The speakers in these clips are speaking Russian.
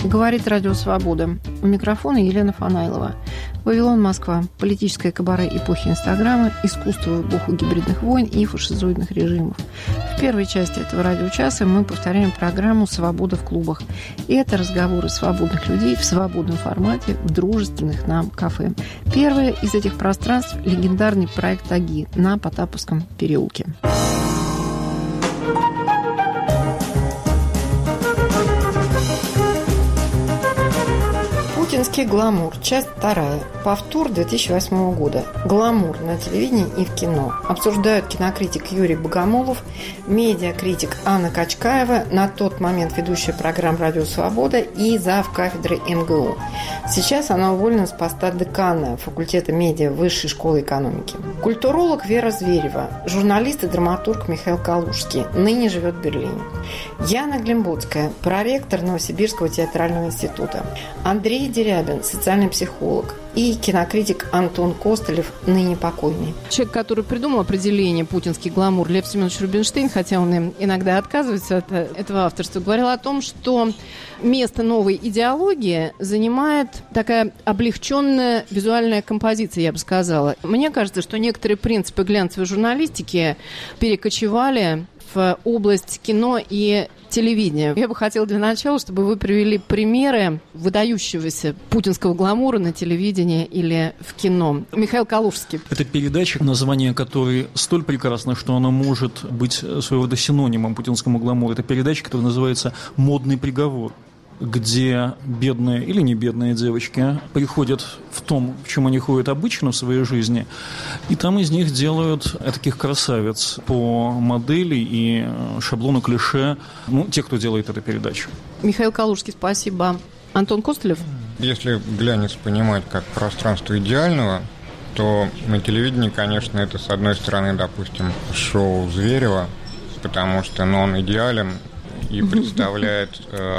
Говорит Радио Свобода. У микрофона Елена Фанайлова. Вавилон, Москва. Политическое кабаре эпохи Инстаграма, искусство в эпоху гибридных войн и фашизоидных режимов. В первой части этого радиочаса мы повторяем программу «Свобода в клубах». И это разговоры свободных людей в свободном формате в дружественных нам кафе. Первое из этих пространств – легендарный проект «Таги» на Потаповском переулке. Путинский гламур. Часть 2. Повтор 2008 года. Гламур на телевидении и в кино. Обсуждают кинокритик Юрий Богомолов, медиакритик Анна Качкаева, на тот момент ведущая программ «Радио Свобода» и зав. Кафедры МГУ. Сейчас она уволена с поста декана факультета медиа Высшей школы экономики. Культуролог Вера Зверева, журналист и драматург Михаил Калужский, ныне живет в Берлине. Яна Глимбоцкая, проректор Новосибирского театрального института. Андрей Дерябин, социальный психолог, и кинокритик Антон Костылев, ныне покойный. Человек, который придумал определение «путинский гламур», Лев Семенович Рубинштейн, хотя он иногда отказывается от этого авторства, говорил о том, что место новой идеологии занимает такая облегченная визуальная композиция, я бы сказала. Мне кажется, что некоторые принципы глянцевой журналистики перекочевали в область кино и телевидения. Я бы хотела для начала, чтобы вы привели примеры выдающегося путинского гламура на телевидении или в кино. Михаил Калужский. Это передача, название которой столь прекрасно, что она может быть своего рода синонимом путинскому гламуру. Это передача, которая называется «Модный приговор», где бедные или не бедные девочки приходят в том, в чем они ходят обычно в своей жизни, и там из них делают таких красавиц по модели и шаблону клише, те, кто делает эту передачу. Михаил Калужский, спасибо. Антон Костылев? Если глянец понимать как пространство идеального, то на телевидении, конечно, это, с одной стороны, допустим, шоу Зверева, потому что он идеален и представляет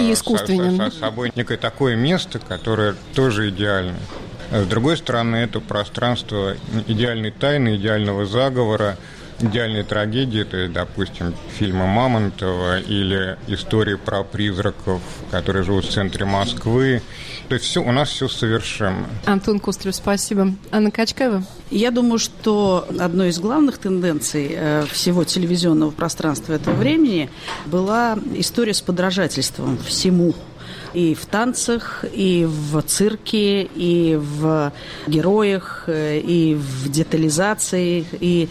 собой некое такое место, которое тоже идеально. С другой стороны, это пространство идеальной тайны, идеального заговора, идеальной трагедии, то есть, допустим, фильмы Мамонтова или истории про призраков, которые живут в центре Москвы. То есть у нас все совершенно. Антон Костылев, спасибо. Анна Качкаева? Я думаю, что одной из главных тенденций всего телевизионного пространства этого времени была история с подражательством всему. И в танцах, и в цирке, и в героях, и в детализации, и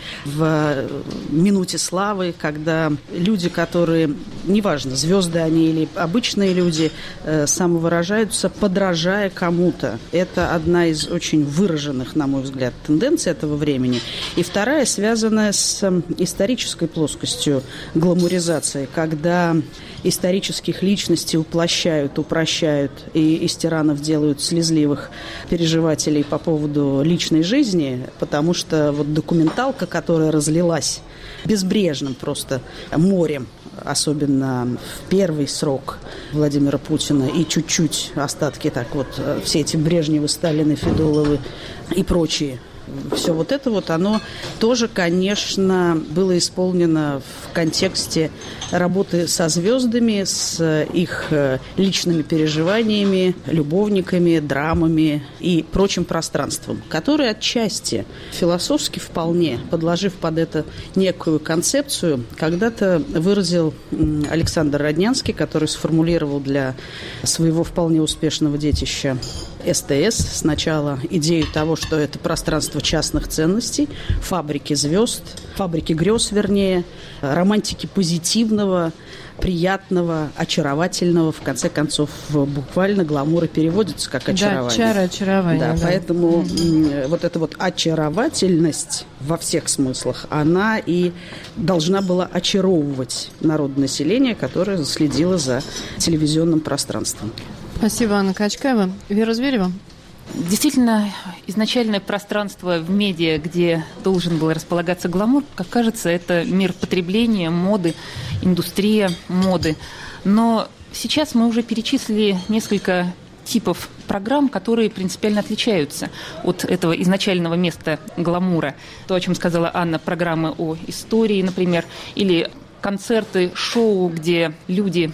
в минуте славы, когда люди, которые, неважно, звезды они или обычные люди, самовыражаются, подражая кому-то. Это одна из очень выраженных, на мой взгляд, тенденций этого времени. И вторая, связанная с исторической плоскостью гламуризации, когда исторических личностей уплощают, упрощают, и из тиранов делают слезливых переживателей по поводу личной жизни, потому что вот документалка, которая разлилась безбрежным просто морем, особенно в первый срок Владимира Путина, и чуть-чуть остатки, так вот, все эти Брежневы, Сталины, Федуловы и прочие, все вот это вот, оно тоже, конечно, было исполнено в контексте работы со звездами, с их личными переживаниями, любовниками, драмами и прочим пространством, которое отчасти философски вполне, подложив под это некую концепцию, когда-то выразил Александр Роднянский, который сформулировал для своего вполне успешного детища СТС сначала идею того, что это пространство частных ценностей, фабрики звезд, фабрики грез, вернее, романтики позитивного, приятного, очаровательного. В конце концов, буквально гламур и переводится как очарование. Да, чары, очарование. Да, поэтому вот эта вот очаровательность во всех смыслах, она и должна была очаровывать народное население, которое следило за телевизионным пространством. Спасибо, Анна Качкаева. Вера Зверева? Действительно, изначальное пространство в медиа, где должен был располагаться гламур, как кажется, это мир потребления, моды, индустрия моды. Но сейчас мы уже перечислили несколько типов программ, которые принципиально отличаются от этого изначального места гламура. То, о чем сказала Анна, программы о истории, например, или концерты, шоу, где люди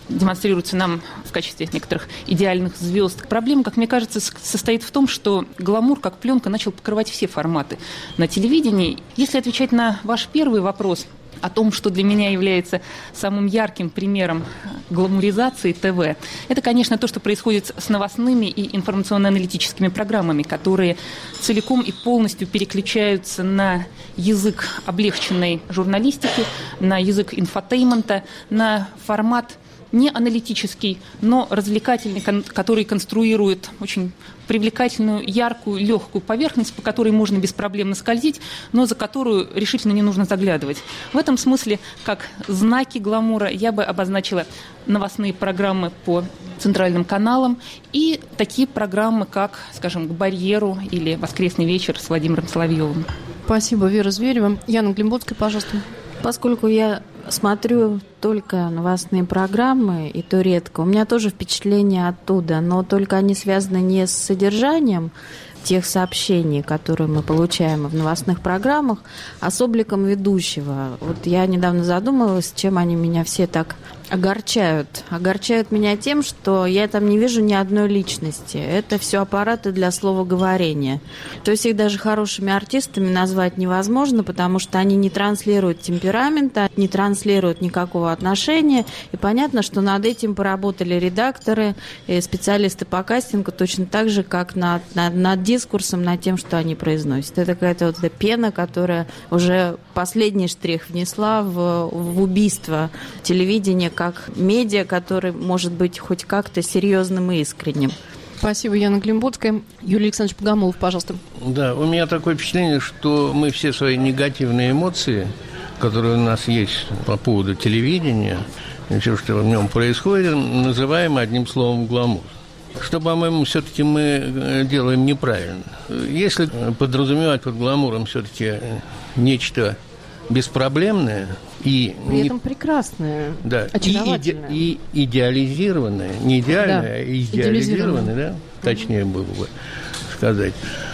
демонстрируются нам в качестве некоторых идеальных звезд. Проблема, как мне кажется, состоит в том, что гламур, как пленка, начал покрывать все форматы на телевидении. Если отвечать на ваш первый вопрос о том, что для меня является самым ярким примером гламуризации ТВ, это, конечно, то, что происходит с новостными и информационно-аналитическими программами, которые целиком и полностью переключаются на язык облегченной журналистики, на язык инфотеймента, на формат не аналитический, но развлекательный, который конструирует очень привлекательную, яркую, легкую поверхность, по которой можно беспроблемно скользить, но за которую решительно не нужно заглядывать. В этом смысле, как знаки гламура, я бы обозначила новостные программы по центральным каналам и такие программы, как, скажем, «К барьеру» или «Воскресный вечер» с Владимиром Соловьевым. Спасибо, Вера Зверева. Яна Глимботская, пожалуйста. Поскольку я смотрю только новостные программы, и то редко, у меня тоже впечатления оттуда, но только они связаны не с содержанием тех сообщений, которые мы получаем в новостных программах, а с обликом ведущего. Вот я недавно задумалась, чем они меня все так огорчают. Огорчают меня тем, что я там не вижу ни одной личности. Это все аппараты для словоговорения. То есть их даже хорошими артистами назвать невозможно, потому что они не транслируют темперамента, не транслируют никакого отношения. И понятно, что над этим поработали редакторы и специалисты по кастингу точно так же, как над дискурсом, над тем, что они произносят. Это какая-то вот эта пена, которая уже последний штрих внесла в убийство телевидения как медиа, который может быть хоть как-то серьезным и искренним. Спасибо, Яна Глимботская. Юрий Александрович Богомолов, пожалуйста. Да, у меня такое впечатление, что мы все свои негативные эмоции, которые у нас есть по поводу телевидения, и все, что в нем происходит, называем одним словом гламур. Что, по-моему, все-таки мы делаем неправильно. Если подразумевать под гламуром все-таки нечто беспроблемное и при этом прекрасное, да, очаровательное. И идеализированное, не идеальное, да, а идеализированное, да, точнее было бы сказать,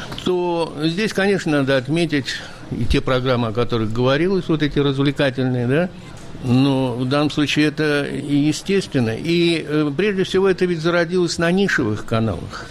то здесь, конечно, надо отметить и те программы, о которых говорилось, вот эти развлекательные, да, но в данном случае это естественно. И прежде всего это ведь зародилось на нишевых каналах.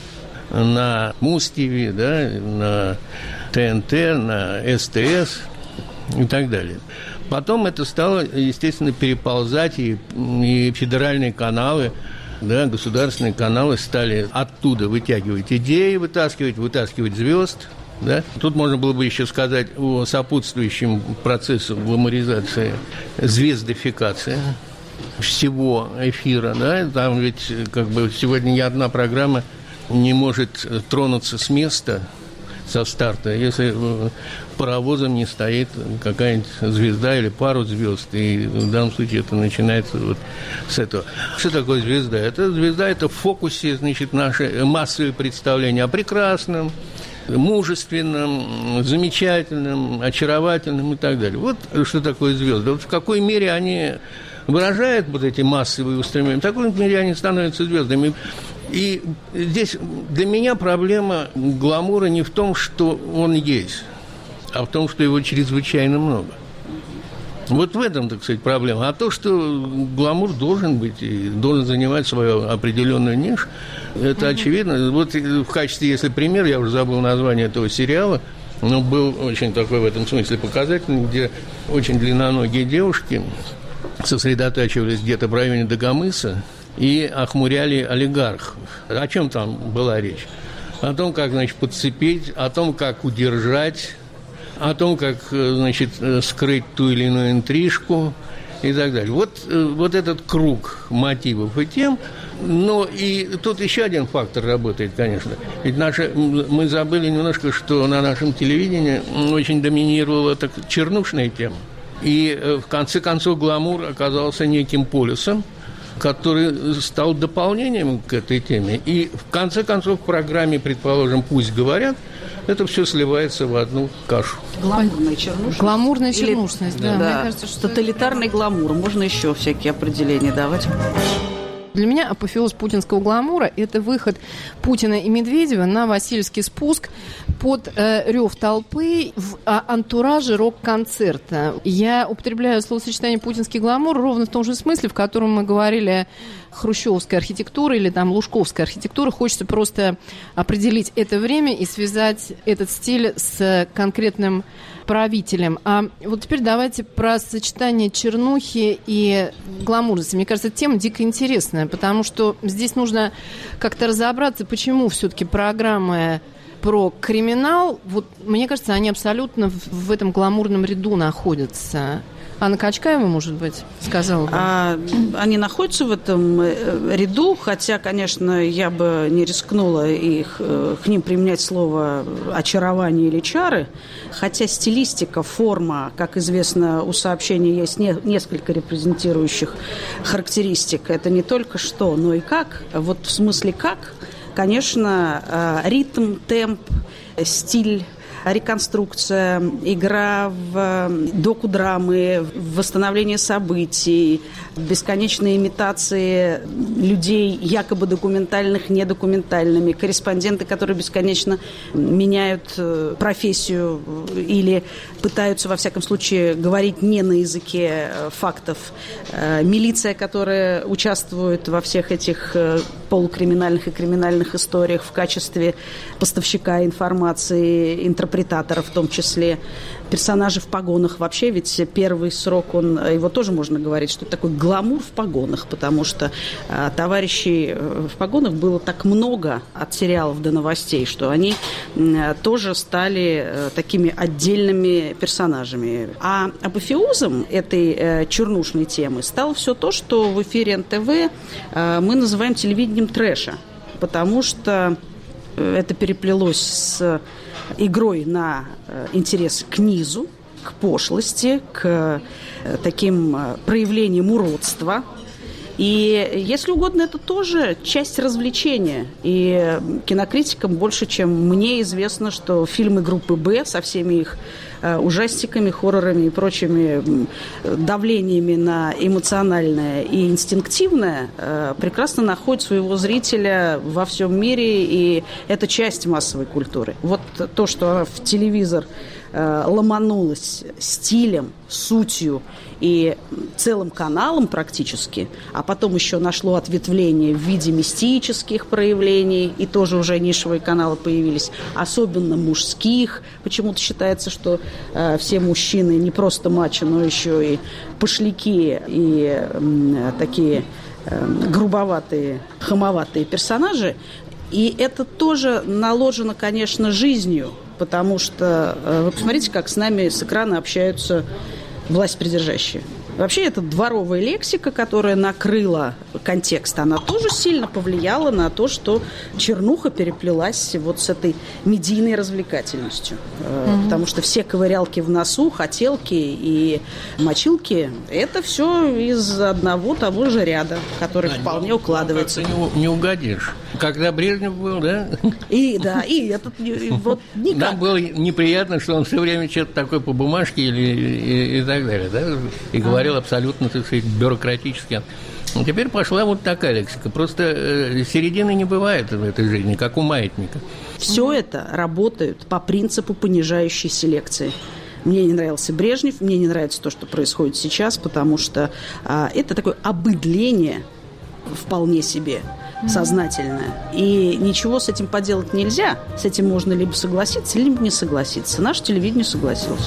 На Муз-ТВ, да, на ТНТ, на СТС и так далее. Потом это стало, естественно, переползать, и федеральные каналы, да, государственные каналы стали оттуда вытягивать идеи, вытаскивать звезд. Да? Тут можно было бы еще сказать о сопутствующем процессу гламуризации, звездификации всего эфира. Да? Там ведь как бы сегодня ни одна программа не может тронуться с места, со старта, если паровозом не стоит какая-нибудь звезда или пару звезд. И в данном случае это начинается вот с этого. Что такое звезда? Звезда – это в фокусе, значит, наши массовые представления о прекрасном, мужественным, замечательным, очаровательным и так далее. Вот что такое звезды. Вот в какой мере они выражают вот эти массовые устремления, в такой мере они становятся звездами. И здесь для меня проблема гламура не в том, что он есть, а в том, что его чрезвычайно много. Вот в этом, так сказать, проблема. А то, что гламур должен быть и должен занимать свою определенную нишу, это очевидно. Вот в качестве, если пример, я уже забыл название этого сериала, но был очень такой в этом смысле показательный, где очень длинноногие девушки сосредотачивались где-то в районе Дагомыса и охмуряли олигархов. О чем там была речь? О том, как, значит, подцепить, о том, как удержать, о том, как, значит, скрыть ту или иную интрижку и так далее. Вот этот круг мотивов и тем. Но и тут еще один фактор работает, конечно. Ведь мы забыли немножко, что на нашем телевидении очень доминировала так чернушная тема. И в конце концов гламур оказался неким полюсом, который стал дополнением к этой теме. И в конце концов в программе, предположим, «Пусть говорят», это все сливается в одну кашу. Гламурная чернушность. Гламурная чернушность, да. Да. Мне кажется, что тоталитарный гламур. Можно еще всякие определения давать. Для меня апофеоз путинского гламура – это выход Путина и Медведева на Васильевский спуск под рев толпы в антураже рок-концерта. Я употребляю словосочетание «путинский гламур» ровно в том же смысле, в котором мы говорили хрущевская архитектура или там лужковская архитектура. Хочется просто определить это время и связать этот стиль с конкретным правителем. А вот теперь давайте про сочетание чернухи и гламурности. Мне кажется, эта тема дико интересная, потому что здесь нужно как-то разобраться, почему все-таки программы про криминал, вот мне кажется, они абсолютно в этом гламурном ряду находятся. Анна Качкаева, может быть, сказала бы. Они находятся в этом ряду, хотя, конечно, я бы не рискнула к ним применять слово «очарование» или «чары», хотя стилистика, форма, как известно, у сообщения есть несколько репрезентирующих характеристик. Это не только что, но и как. Вот в смысле как, конечно, ритм, темп, стиль, реконструкция, игра в докудрамы, восстановление событий, бесконечные имитации людей, якобы документальных, недокументальными, корреспонденты, которые бесконечно меняют профессию или пытаются, во всяком случае, говорить не на языке фактов, милиция, которая участвует во всех этих полукриминальных и криминальных историях в качестве поставщика информации, интерпретатора в том числе, персонажи в погонах. Вообще ведь первый срок, его тоже можно говорить, что это такой гламур в погонах, потому что товарищей в погонах было так много от сериалов до новостей, что они тоже стали такими отдельными персонажами. А апофеозом этой чернушной темы стало все то, что в эфире НТВ мы называем телевидением трэша, потому что это переплелось с игрой на интерес к низу, к пошлости, к таким проявлениям уродства. И, если угодно, это тоже часть развлечения. И кинокритикам больше, чем мне известно, что фильмы группы «Б» со всеми их ужастиками, хоррорами и прочими давлениями на эмоциональное и инстинктивное прекрасно находят своего зрителя во всем мире, и это часть массовой культуры. Вот то, что она в телевизор ломанулась стилем, сутью и целым каналом практически, а потом еще нашло ответвление в виде мистических проявлений, и тоже уже нишевые каналы появились, особенно мужских. Почему-то считается, что все мужчины не просто мачо, но еще и пошляки, и такие грубоватые, хамоватые персонажи. И это тоже наложено, конечно, жизнью, потому что вы посмотрите, как с нами с экрана общаются власть придержащие. Вообще, это дворовая лексика, которая накрыла контекст, она тоже сильно повлияла на то, что чернуха переплелась вот с этой медийной развлекательностью. Потому что все ковырялки в носу, хотелки и мочилки – это все из одного того же ряда, который вполне укладывается. Не угодишь. Когда Брежнев был, да? И этот вот никак. Нам было неприятно, что он все время что-то такое по бумажке и так далее, да? И говорил абсолютно, так сказать, бюрократически. А теперь пошла вот такая лексика. Просто середины не бывает в этой жизни, как у маятника. Все это работает по принципу понижающей селекции. Мне не нравился Брежнев, мне не нравится то, что происходит сейчас, потому что это такое обыдление вполне себе сознательное. И ничего с этим поделать нельзя. С этим можно либо согласиться, либо не согласиться. Наше телевидение согласилось.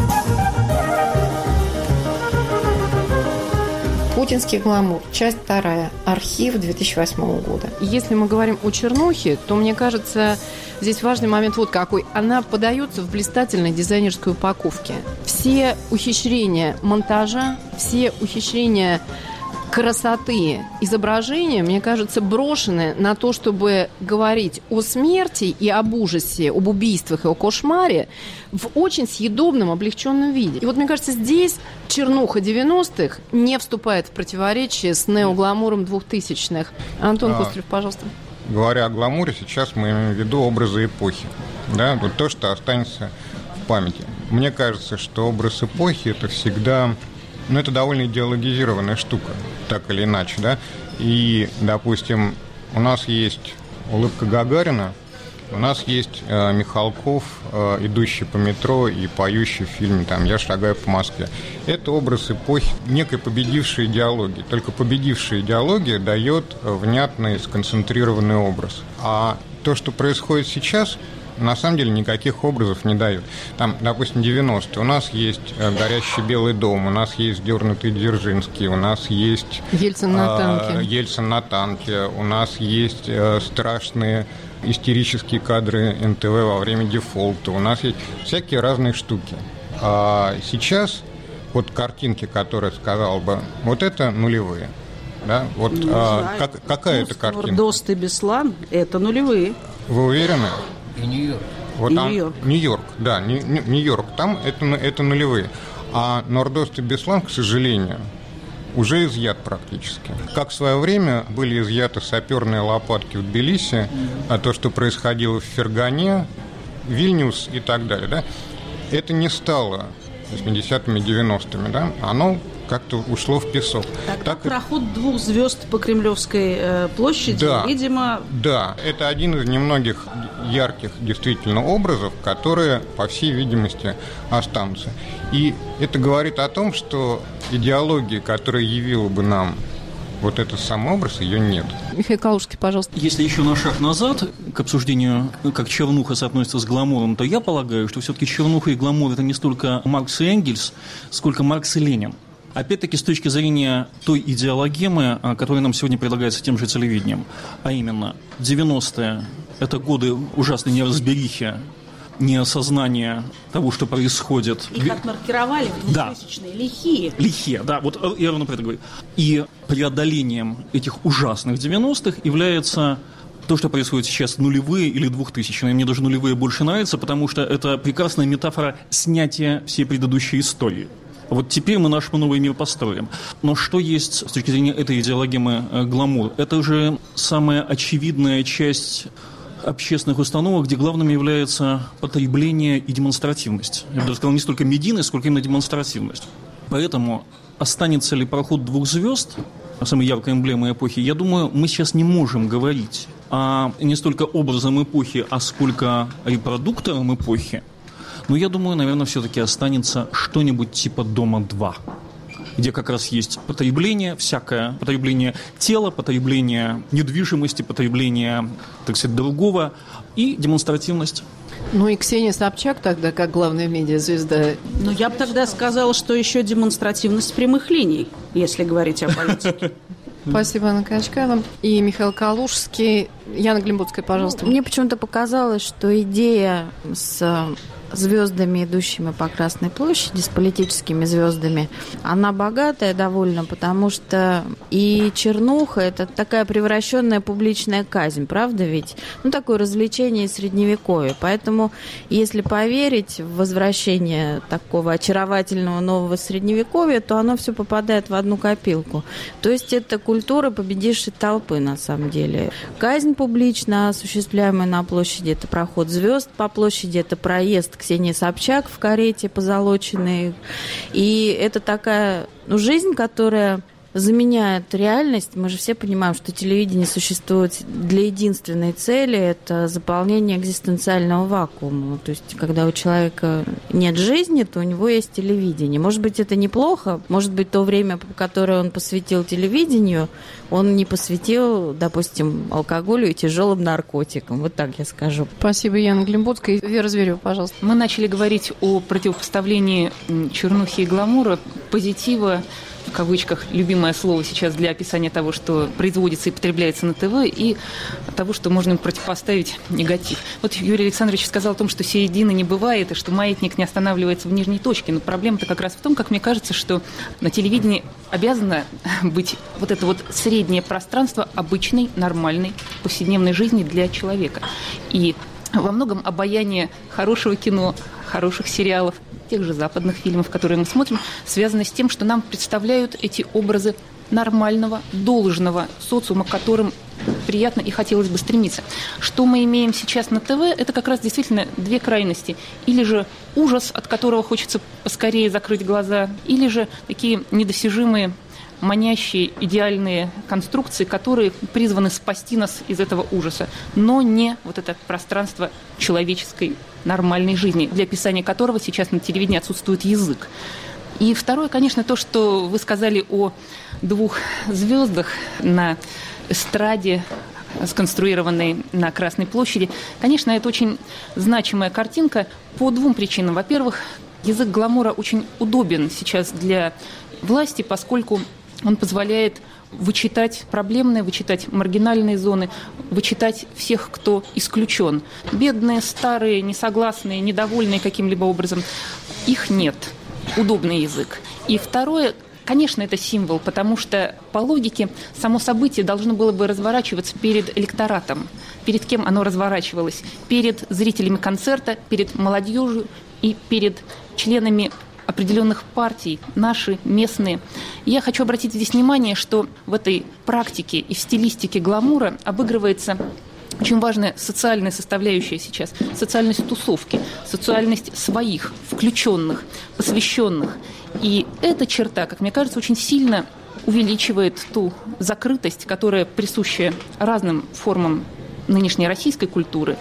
Путинский гламур. Часть 2. Архив 2008 года. Если мы говорим о чернухе, то, мне кажется, здесь важный момент вот какой. Она подается в блистательной дизайнерской упаковке. Все ухищрения монтажа, все ухищрения красоты изображения, мне кажется, брошены на то, чтобы говорить о смерти и об ужасе, об убийствах и о кошмаре в очень съедобном, облегченном виде. И вот, мне кажется, здесь чернуха 90-х не вступает в противоречие с неогламуром 2000-х. Антон Кострев, пожалуйста. Говоря о гламуре, сейчас мы имеем в виду образы эпохи. Да? Вот то, что останется в памяти. Мне кажется, что образ эпохи – это всегда... это довольно идеологизированная штука, так или иначе, да. И, допустим, у нас есть улыбка Гагарина, У нас есть Михалков, идущий по метро и поющий в фильме «Я шагаю по Москве». Это образ эпохи некой победившей идеологии. Только победившая идеология дает внятный, сконцентрированный образ. А то, что происходит сейчас, на самом деле никаких образов не дает. Допустим, 90-е. У нас есть «Горящий Белый дом», у нас есть «Дернутый Дзержинский», у нас есть Ельцин на танке. Ельцин на танке, у нас есть страшные истерические кадры НТВ во время дефолта, у нас есть всякие разные штуки. А сейчас вот картинки, которые сказал бы, вот это нулевые. Да? Вот какая это картинка? Нордост и Беслан – это нулевые. Вы уверены? И Нью-Йорк. Вот Нью-Йорк. Нью-Йорк, да, Нью-Йорк, там это нулевые. А Нордост и Беслан, к сожалению, уже изъят практически. Как в свое время были изъяты саперные лопатки в Тбилиси, а то, что происходило в Фергане, Вильнюс и так далее, да, это не стало 80-ми, 90-ми, да, оно как-то ушло в песок. Так проход 2 звезд по Кремлевской площади, да, видимо... Да, это один из немногих ярких действительно образов, которые, по всей видимости, останутся. И это говорит о том, что идеология, которая явила бы нам вот этот сам образ, ее нет. Михаил Калужский, пожалуйста. Если еще на шаг назад к обсуждению, как чернуха соотносится с гламуром, то я полагаю, что все-таки чернуха и гламур – это не столько Маркс и Энгельс, сколько Маркс и Ленин. Опять-таки, с точки зрения той идеологемы, которая нам сегодня предлагается тем же телевидением, а именно 90-е – это годы ужасной неразберихи, неосознания того, что происходит. Их отмаркировали в 2000-е, да. Лихие. Лихие, да, вот я ровно про это говорю. И преодолением этих ужасных 90-х является то, что происходит сейчас, нулевые или 2000-е. Мне даже нулевые больше нравятся, потому что это прекрасная метафора снятия всей предыдущей истории. Вот теперь мы наш новый мир построим. Но что есть с точки зрения этой идеологемы гламур? Это же самая очевидная часть общественных установок, где главным является потребление и демонстративность. Я бы даже сказал, не столько медийность, сколько именно демонстративность. Поэтому останется ли проход 2 звезд, самой яркой эмблемой эпохи, я думаю, мы сейчас не можем говорить о не столько образом эпохи, а сколько репродуктором эпохи. Но я думаю, наверное, все-таки останется что-нибудь типа «Дома-2», где как раз есть потребление, всякое потребление тела, потребление недвижимости, потребление, так сказать, другого и демонстративность. Ну и Ксения Собчак тогда, как главная медиазвезда. Ну, я бы тогда сказала, что еще демонстративность прямых линий, если говорить о политике. Спасибо, Анна Качкаева. И Михаил Калужский. Яна Глимбутская, пожалуйста. Мне почему-то показалось, что идея с звездами, идущими по Красной площади, с политическими звездами, она богатая довольно, потому что и чернуха – это такая превращенная публичная казнь, правда ведь? Ну, такое развлечение средневековья. Поэтому, если поверить в возвращение такого очаровательного нового средневековья, то оно все попадает в одну копилку. То есть это культура победившей толпы, на самом деле. Казнь публично осуществляемая на площади – это проход звезд по площади, это проезд Ксении Собчак в карете позолоченной. И это такая жизнь, которая заменяет реальность. Мы же все понимаем, что телевидение существует для единственной цели – это заполнение экзистенциального вакуума. То есть, когда у человека нет жизни, то у него есть телевидение. Может быть, это неплохо. Может быть, то время, которое он посвятил телевидению, он не посвятил, допустим, алкоголю и тяжелым наркотикам. Вот так я скажу. Спасибо, Яна Глимбутская. Вера Зверева, пожалуйста. Мы начали говорить о противопоставлении чернухи и гламура, позитива, в кавычках, любимое слово сейчас для описания того, что производится и потребляется на ТВ, и того, что можно им противопоставить негатив. Вот Юрий Александрович сказал о том, что середины не бывает, и что маятник не останавливается в нижней точке. Но проблема-то как раз в том, как мне кажется, что на телевидении обязано быть вот это вот среднее пространство обычной, нормальной, повседневной жизни для человека. И во многом обаяние хорошего кино, хороших сериалов, тех же западных фильмов, которые мы смотрим, связано с тем, что нам представляют эти образы нормального, должного социума, к которым приятно и хотелось бы стремиться. Что мы имеем сейчас на ТВ, это как раз действительно 2 крайности. Или же ужас, от которого хочется поскорее закрыть глаза, или же такие недосяжимые манящие, идеальные конструкции, которые призваны спасти нас из этого ужаса, но не вот это пространство человеческой нормальной жизни, для описания которого сейчас на телевидении отсутствует язык. И второе, конечно, то, что вы сказали о 2 звездах на эстраде, сконструированной на Красной площади. Конечно, это очень значимая картинка по 2 причинам. Во-первых, язык гламура очень удобен сейчас для власти, поскольку он позволяет вычитать проблемные, вычитать маргинальные зоны, вычитать всех, кто исключен. Бедные, старые, несогласные, недовольные каким-либо образом. Их нет. Удобный язык. И второе, конечно, это символ, потому что по логике само событие должно было бы разворачиваться перед электоратом. Перед кем оно разворачивалось? Перед зрителями концерта, перед молодежью и перед членами определенных партий, наши, местные. Я хочу обратить здесь внимание, что в этой практике и в стилистике гламура обыгрывается очень важная социальная составляющая сейчас, социальность тусовки, социальность своих, включенных, посвященных. И эта черта, как мне кажется, очень сильно увеличивает ту закрытость, которая присуща разным формам нынешней российской культуры.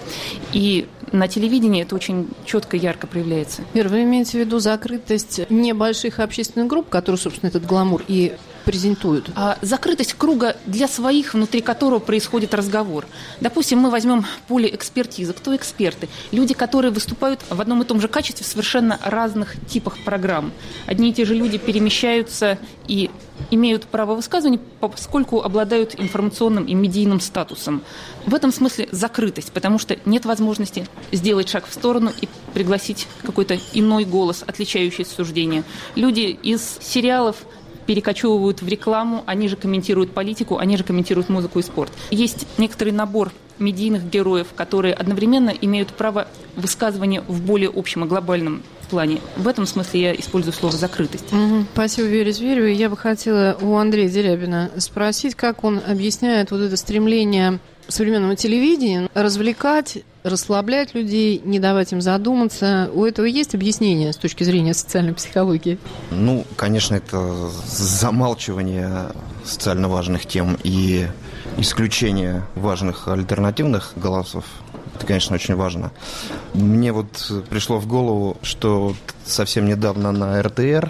И на телевидении это очень четко и ярко проявляется. Вера, вы имеете в виду закрытость небольших общественных групп, которые, собственно, этот гламур и презентуют? Закрытость круга для своих, внутри которого происходит разговор. Допустим, мы возьмем поле экспертизы. Кто эксперты? Люди, которые выступают в одном и том же качестве в совершенно разных типах программ. Одни и те же люди перемещаются и имеют право высказывания, поскольку обладают информационным и медийным статусом. В этом смысле закрытость, потому что нет возможности сделать шаг в сторону и пригласить какой-то иной голос, отличающийся от суждения. Люди из сериалов перекочевывают в рекламу, они же комментируют политику, они же комментируют музыку и спорт. Есть некоторый набор медийных героев, которые одновременно имеют право высказывания в более общем и глобальном плане. В этом смысле я использую слово «закрытость». Спасибо, Вере Зверевой. Я бы хотела у Андрея Дерябина спросить, как он объясняет вот это стремление современного телевидения развлекать, расслаблять людей, не давать им задуматься. У этого есть объяснение с точки зрения социальной психологии? Ну, конечно, это замалчивание социально важных тем и исключение важных альтернативных голосов. Это, конечно, очень важно. Мне вот пришло в голову, что совсем недавно на РТР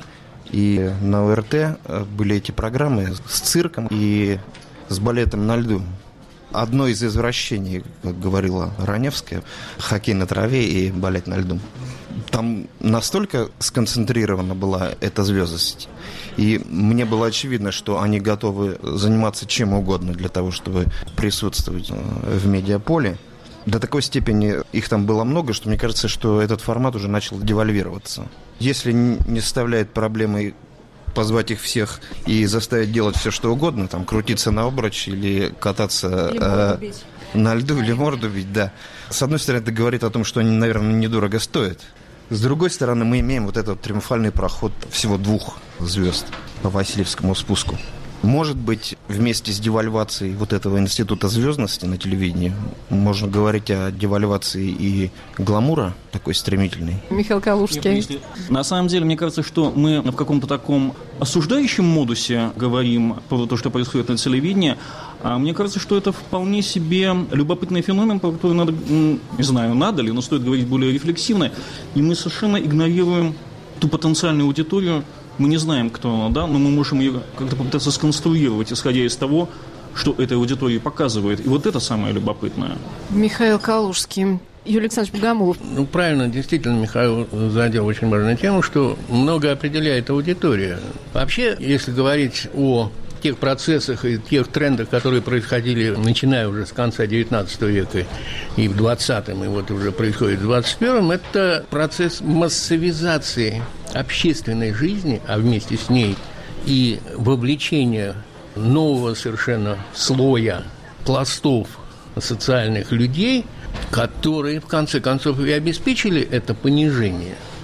и на ОРТ были эти программы с цирком и с балетом на льду. Одно из извращений, как говорила Раневская, хоккей на траве и балет на льду. Там настолько сконцентрирована была эта звездность, и мне было очевидно, что они готовы заниматься чем угодно для того, чтобы присутствовать в медиаполе. До такой степени их там было много, что мне кажется, что этот формат уже начал девальвироваться. Если не составляет проблемы позвать их всех и заставить делать все, что угодно, там, крутиться на обруч или кататься на льду или морду бить, да. С одной стороны, это говорит о том, что они, наверное, недорого стоят. С другой стороны, мы имеем вот этот триумфальный проход всего 2 звезд по Васильевскому спуску. Может быть, вместе с девальвацией вот этого института звездности на телевидении можно говорить о девальвации и гламура такой стремительной. Михаил Калужский. На самом деле, мне кажется, что мы в каком-то таком осуждающем модусе говорим про то, что происходит на телевидении, а мне кажется, что это вполне себе любопытный феномен, про который надо, не знаю, надо ли, но стоит говорить более рефлексивно, и мы совершенно игнорируем ту потенциальную аудиторию. Мы не знаем, кто она, да, но мы можем ее как-то попытаться сконструировать, исходя из того, что этой аудитории показывает. И вот это самое любопытное. Михаил Калужский. Юрий Александрович Богомолов. Ну, правильно, действительно, Михаил задел очень важную тему, что много определяет аудитория. Вообще, если говорить о тех процессах и тех трендах, которые происходили, начиная уже с конца XIX века и в XX, и вот уже происходит в XXI, это процесс массовизации общественной жизни, а вместе с ней и вовлечение нового совершенно слоя пластов социальных людей, которые, в конце концов, и обеспечили это понижение.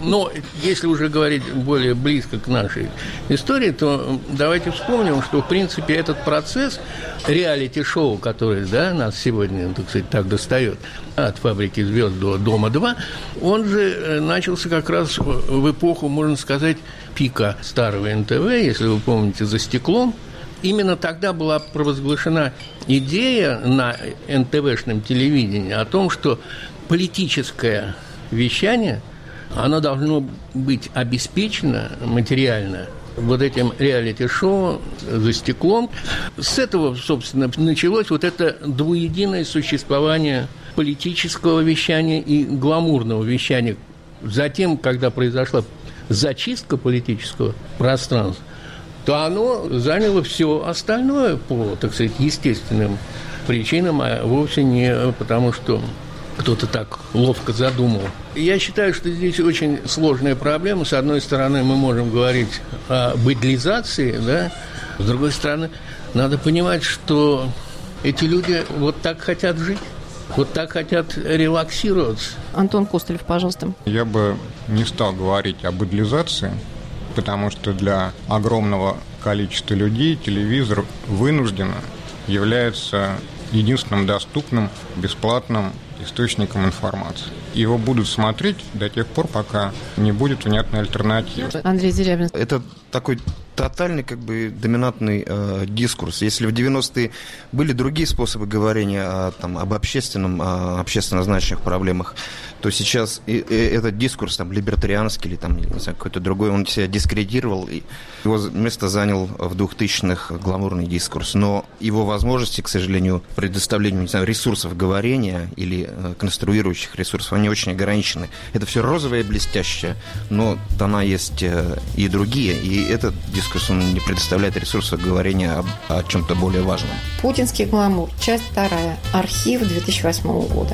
Но если уже говорить более близко к нашей истории, то давайте вспомним, что, в принципе, этот процесс реалити-шоу, который, да, нас сегодня, так сказать, так достает, от «Фабрики звезд» до «Дома-2», он же начался как раз в эпоху, можно сказать, пика старого НТВ, если вы помните, «За стеклом». Именно тогда была провозглашена идея на НТВшном телевидении о том, что политическое вещание, оно должно быть обеспечено материально вот этим реалити-шоу «За стеклом». С этого, собственно, началось вот это двуединое существование политического вещания и гламурного вещания. Затем, когда произошла зачистка политического пространства, то оно заняло все остальное по, так сказать, естественным причинам, а вовсе не потому, что кто-то так ловко задумал. Я считаю, что здесь очень сложная проблема. С одной стороны, мы можем говорить о быдлизации, да? С другой стороны, надо понимать, что эти люди вот так хотят жить, вот так хотят релаксироваться. Антон Костылев, пожалуйста. Я бы не стал говорить о быдлизации, потому что для огромного количества людей телевизор вынужденно является единственным доступным, бесплатным источником информации. Его будут смотреть до тех пор, пока не будет внятной альтернативы. Андрей Дерябин. Это такой тотальный, доминантный дискурс. Если в 90-е были другие способы говорения об общественно значимых проблемах, то сейчас этот дискурс, либертарианский или какой-то другой, он себя дискредитировал, и его место занял в 2000-х гламурный дискурс. Но его возможности, к сожалению, предоставления, ресурсов говорения или конструирующих ресурсов, они очень ограничены. Это все розовое и блестящее, но тона есть и другие, и этот дискурс, он не предоставляет ресурсов говорения о чем-то более важном. Путинский гламур. Часть 2. Архив 2008 года.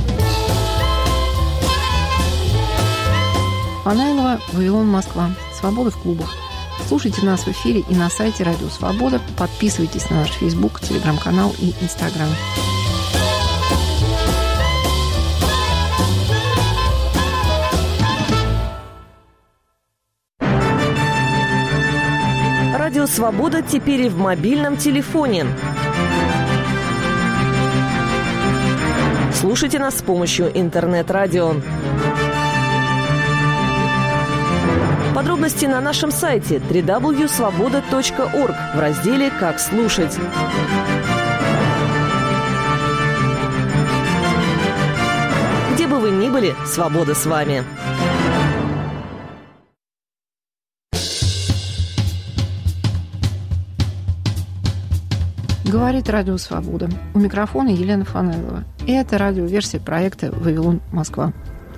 Панайлова, Вавилон, Москва. Свобода в клубах. Слушайте нас в эфире и на сайте Радио Свобода. Подписывайтесь на наш Facebook, Телеграм-канал и Инстаграм. Радио Свобода теперь и в мобильном телефоне. Слушайте нас с помощью интернет-радио. Подробности на нашем сайте www.svoboda.org в разделе «Как слушать». Где бы вы ни были, свобода с вами. Говорит Радио Свобода. У микрофона Елена Фанайлова. И это радиоверсия проекта «Вавилон, Москва».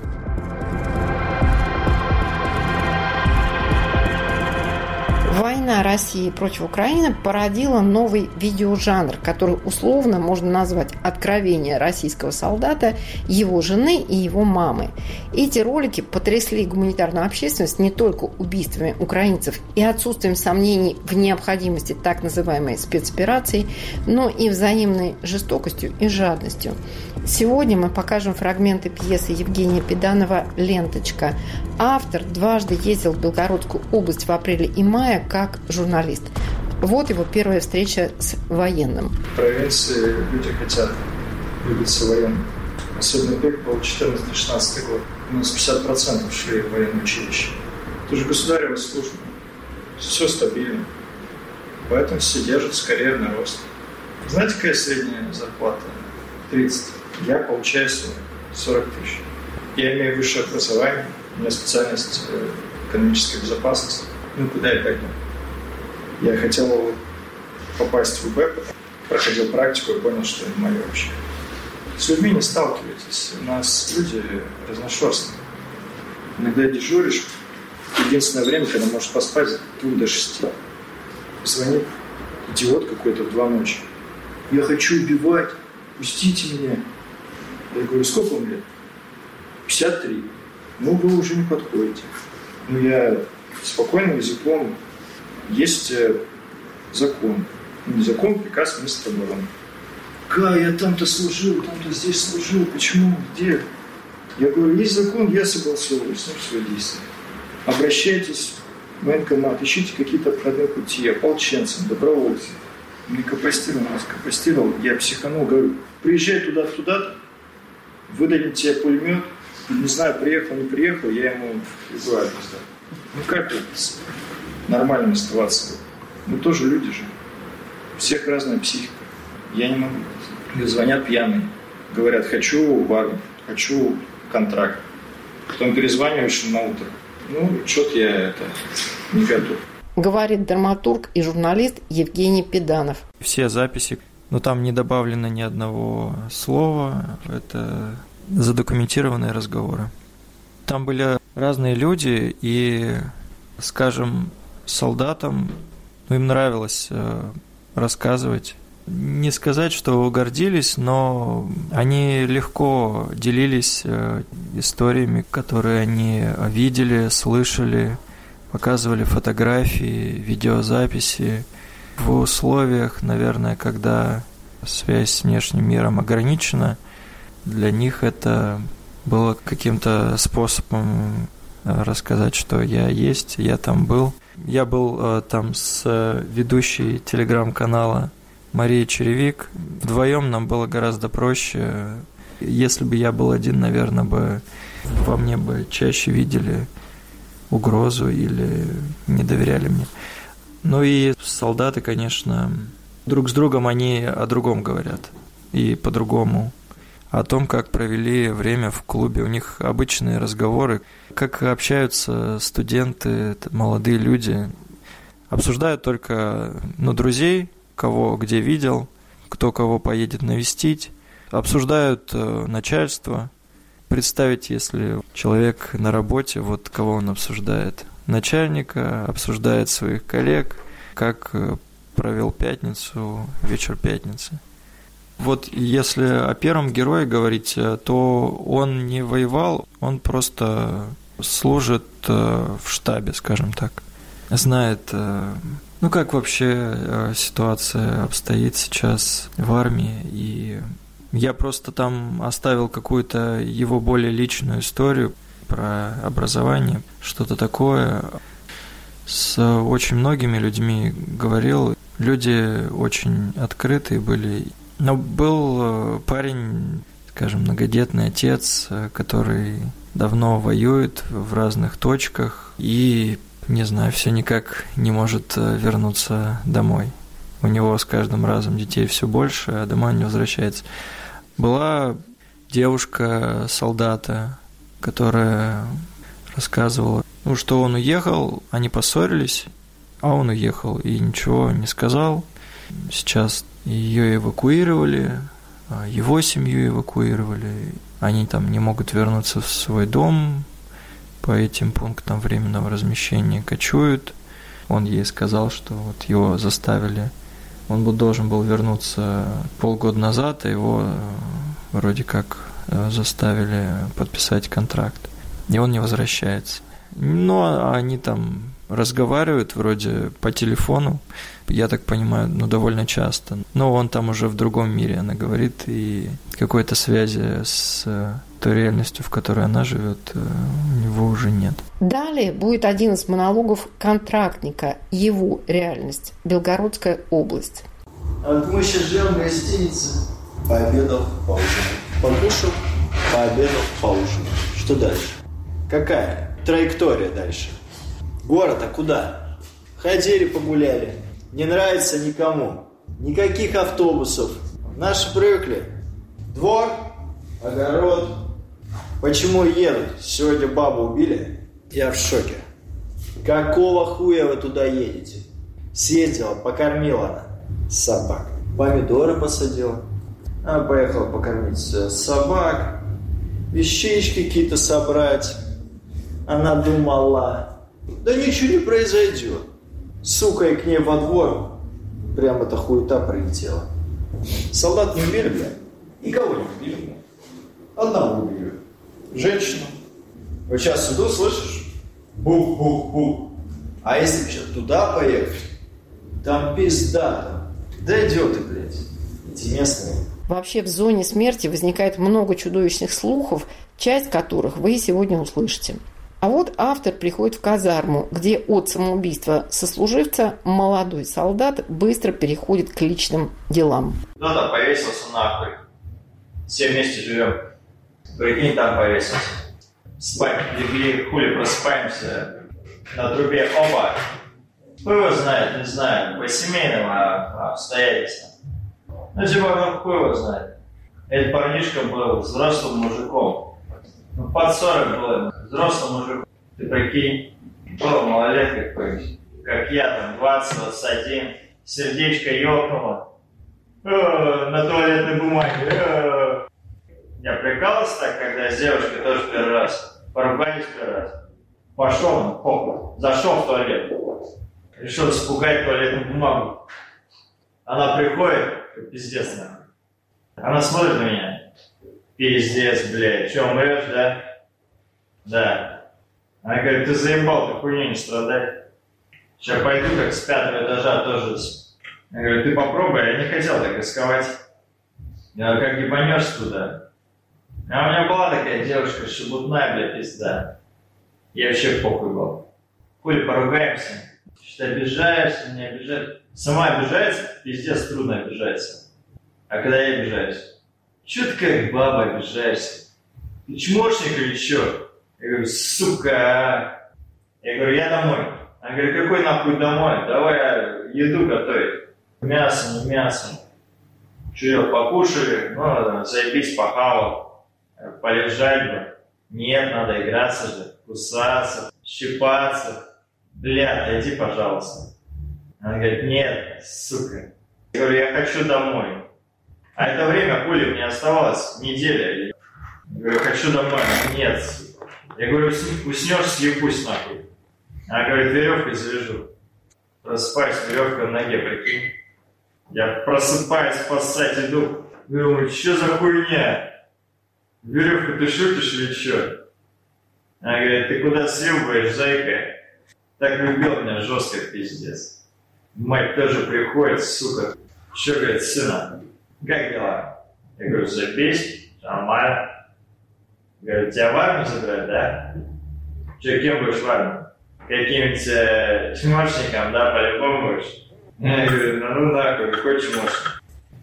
Война России против Украины породила новый видеожанр, который условно можно назвать «Откровение российского солдата, его жены и его мамы». Эти ролики потрясли гуманитарную общественность не только убийствами украинцев и отсутствием сомнений в необходимости так называемой спецоперации, но и взаимной жестокостью и жадностью. Сегодня мы покажем фрагменты пьесы Евгения Педанова «Ленточка». Автор дважды ездил в Белгородскую область в апреле и мае как журналист. Вот его первая встреча с военным. В провинции люди хотят двигаться военным. Особенно пик был 14-16 год. У нас 50% шли в военное училище. Это же государевая служба. Все стабильно. Поэтому все держат скорее на рост. Знаете, какая средняя зарплата? 30. Я получаю 40 тысяч. Я имею высшее образование. У меня специальность экономическая безопасность. Ну, куда я пойду? Я хотел попасть в УБ, проходил практику и понял, что это мое вообще. С людьми не сталкивайтесь. У нас люди разношерстные. Иногда дежуришь. Единственное время, когда можешь поспать с 2 до 6. Звонит идиот какой-то в 2 ночи. Я хочу убивать. Пустите меня. Я говорю, сколько вам лет? 53. Ну, вы уже не подходите. Ну, я спокойным языком. Есть закон. Не закон, приказ министра обороны. Я там-то служил, там-то здесь служил. Почему? Где? Я говорю, есть закон, я согласовываю с ним свои действия. Обращайтесь в военкомат, ищите какие-то обходные пути, ополченцам, добровольцам. Мне капостировал, я психанул, говорю, приезжай туда-то, выдадим тебе пулемет, не знаю, приехал, не приехал, я ему иду адрес. Ну как это нормально оставаться? Мы тоже люди же. У всех разная психика. Я не могу. Мне звонят пьяные. Говорят, хочу Вагнер, хочу контракт. Потом перезваниваешь на утро. Ну, что-то я не готов. Говорит драматург и журналист Евгений Педанов. Все записи, но там не добавлено ни одного слова. Это задокументированные разговоры. Там были разные люди, и, скажем, солдатам им нравилось рассказывать. Не сказать, что гордились, но они легко делились историями, которые они видели, слышали, показывали фотографии, видеозаписи. В условиях, наверное, когда связь с внешним миром ограничена, для них это было каким-то способом рассказать, что я есть, я там был. Я был там с ведущей телеграм-канала Марией Черевик. Вдвоем нам было гораздо проще. Если бы я был один, наверное, во мне бы чаще видели угрозу или не доверяли мне. Ну и солдаты, конечно, друг с другом они о другом говорят. И по-другому. О том, как провели время в клубе. У них обычные разговоры. Как общаются студенты, молодые люди. Обсуждают только друзей, кого где видел, кто кого поедет навестить. Обсуждают начальство. Представить, если человек на работе, вот кого он обсуждает. Начальника, обсуждает своих коллег, как провел пятницу, вечер пятницы. Вот если о первом герое говорить, то он не воевал, он просто служит в штабе, скажем так. Знает, как вообще ситуация обстоит сейчас в армии. И я просто там оставил какую-то его более личную историю про образование, что-то такое. С очень многими людьми говорил. Люди очень открытые были. Но был парень, скажем, многодетный отец, который давно воюет в разных точках и, не знаю, все никак не может вернуться домой. У него с каждым разом детей все больше, а домой он не возвращается. Была девушка солдата, которая рассказывала, что он уехал, они поссорились, а он уехал и ничего не сказал. Сейчас ее эвакуировали, его семью эвакуировали. Они там не могут вернуться в свой дом, по этим пунктам временного размещения кочуют. Он ей сказал, что вот его заставили. Он должен был вернуться полгода назад, а его вроде как заставили подписать контракт. И он не возвращается. Но они там разговаривают вроде по телефону, я так понимаю, довольно часто. Но он там уже в другом мире, она говорит, и какой-то связи с той реальностью, в которой она живет, у него уже нет. Далее будет один из монологов контрактника «Его реальность. Белгородская область». Вот мы сейчас живем в гостинице, пообедал, поужинал. Покушал, пообедал, поужинал. Что дальше? Какая траектория дальше? Город, а куда? Ходили, погуляли. Не нравится никому. Никаких автобусов. Наши привыкли. Двор, огород. Почему едут? Сегодня бабу убили? Я в шоке. Какого хуя вы туда едете? Съездила, покормила она собак. Помидоры посадила. Она поехала покормить собак. Вещички какие-то собрать. Она думала... Да ничего не произойдет. Сука, и к ней во двор прям эта хуета прилетела. Солдат не убили, блядь? Никого не убили, блядь. Одного убили. Женщину. Вот сейчас иду, слышишь? Бух-бух-бух. А если бы сейчас туда поехать, там пизда там. Да идиоты, блядь. Эти местные. Вообще в зоне смерти возникает много чудовищных слухов, часть которых вы сегодня услышите. А вот автор приходит в казарму, где от самоубийства сослуживца молодой солдат быстро переходит к личным делам. Кто-то повесился нахуй. Все вместе живем. Прикинь, там повесился. Спать легли, хули просыпаемся. На трубе оба. Кто его знает, не знаю, по семейным обстоятельствам. Ну, типа, хуй его знает. Этот парнишка был взрослым мужиком. Под 40 было, взрослым мужиком. Ты прикинь, был малолетка какой-нибудь, как я, там, 20-21, сердечко ёкнуло. На туалетной бумаге. Я прикалывался так, когда с девушкой тоже первый раз. Поругались первый раз. Пошел он, похуй, зашел в туалет. Решил испугать туалетную бумагу. Она приходит, пиздец, нахуй. Она смотрит на меня. Пиздец, блядь, что, умрешь, да? Да. Она говорит, ты заебал, ты хуйней не страдай. Сейчас пойду, как с 5-го этажа тоже. Я говорю, ты попробуй, я не хотел так рисковать. Я говорю, как ебанешь туда. А у меня была такая девушка, шебутная, блядь, пизда. Я вообще похуй был. Хули поругаемся. Что-то обижаешься, не обижаешься. Сама обижается, пиздец, трудно обижается. А когда я обижаюсь? Чё ты как баба обижаешься? Ты чмошник или чё? Я говорю, сука. Я говорю, я домой. Она говорит, какой нахуй домой? Давай еду готовить. Мясо, не мясо. Чё, покушали? Ну, заебись, похавал. Полежать бы. Нет, надо играться же. Кусаться, щипаться. Бля, дойди, пожалуйста. Она говорит, нет, сука. Я говорю, я хочу домой. А это время, хули, мне оставалось неделя. Я говорю, хочу домой. Нет. Я говорю, уснешь, съебусь нахуй. Она говорит, веревкой завяжу. Просыпаюсь, веревка на ноге, прикинь. Я просыпаюсь, спасать иду. Думаю, что за хуйня? Веревку ты шутишь или что? Она говорит, ты куда съебываешь, зайка? Так любил меня жестко, пиздец. Мать тоже приходит, сука. Что, говорит, сына? Как дела? Я говорю, заебись, нормально. Говорит, тебя в армию забирать, да? Че, кем будешь в армию? Каким-нибудь чмошником, да, по-любому будешь? Я говорю, ну нахуй, какой чмошник?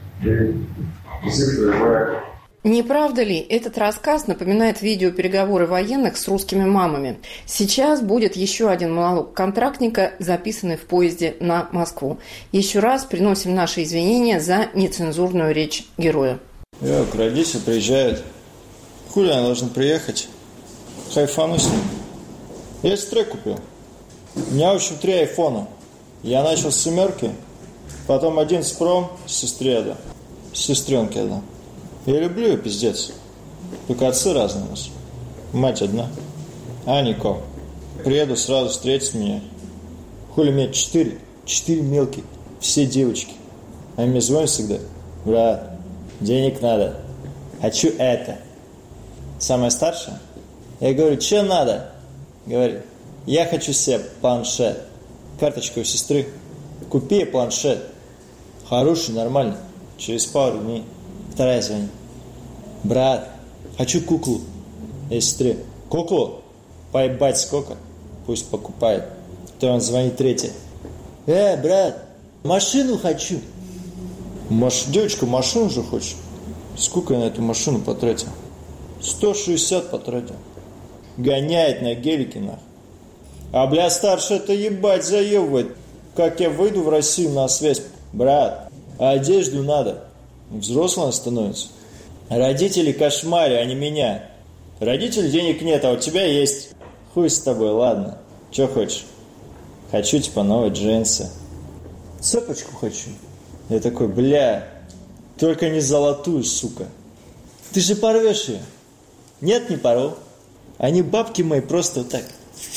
Не правда ли, этот рассказ напоминает видеопереговоры военных с русскими мамами? Сейчас будет еще один монолог контрактника, записанный в поезде на Москву. Еще раз приносим наши извинения за нецензурную речь героя. Родители приезжают. Хули она должна приехать? Хайфану с ним. Я этот трек купил. У меня, в общем, 3 айфона. Я начал с 7, потом 11 Pro с сестреда. Сестренки одна. Я люблю ее, пиздец. Только отцы разные у нас. Мать одна. Анико. Приеду, сразу встретить меня. Хули мне 4 мелкие. Все девочки. Они мне звонят всегда. Брат, денег надо. Хочу это. Самая старшая? Я говорю, что надо? Говорит, я хочу себе планшет. Карточка у сестры. Купи планшет. Хороший, нормальный. Через пару дней. Вторая звонит. Брат, хочу куклу. Я сестре. Куклу? Поебать сколько? Пусть покупает. То он звонит 3. Брат, машину хочу. Девочка, машину же хочет. Сколько я на эту машину потратил? 160 потратил. Гоняет на гелике, нахуй. А, бля, старший это ебать заебывает. Как я выйду в Россию на связь? Брат, а одежду надо. Взрослым становится. Родители кошмари, а не меня. Родителей денег нет, а у тебя есть. Хуй с тобой, ладно. Че хочешь? Хочу типа новые джинсы. Цепочку хочу. Я такой, бля, только не золотую, сука. Ты же порвешь ее. Нет, не порву. Они бабки мои просто вот так.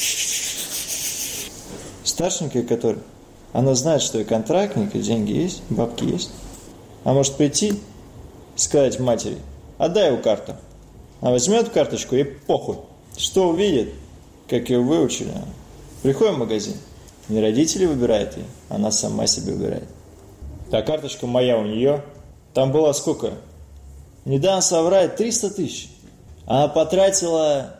Старшенькая, которая, она знает, что я контрактник, и деньги есть, бабки есть. А может прийти, сказать матери, отдай его карту. Она возьмет карточку и похуй. Что увидит, как ее выучили. Приходим в магазин. Не родители выбирают ее, она сама себе выбирает. Та карточка моя у нее. Там было сколько? Не дам соврать, 300 тысяч. Она потратила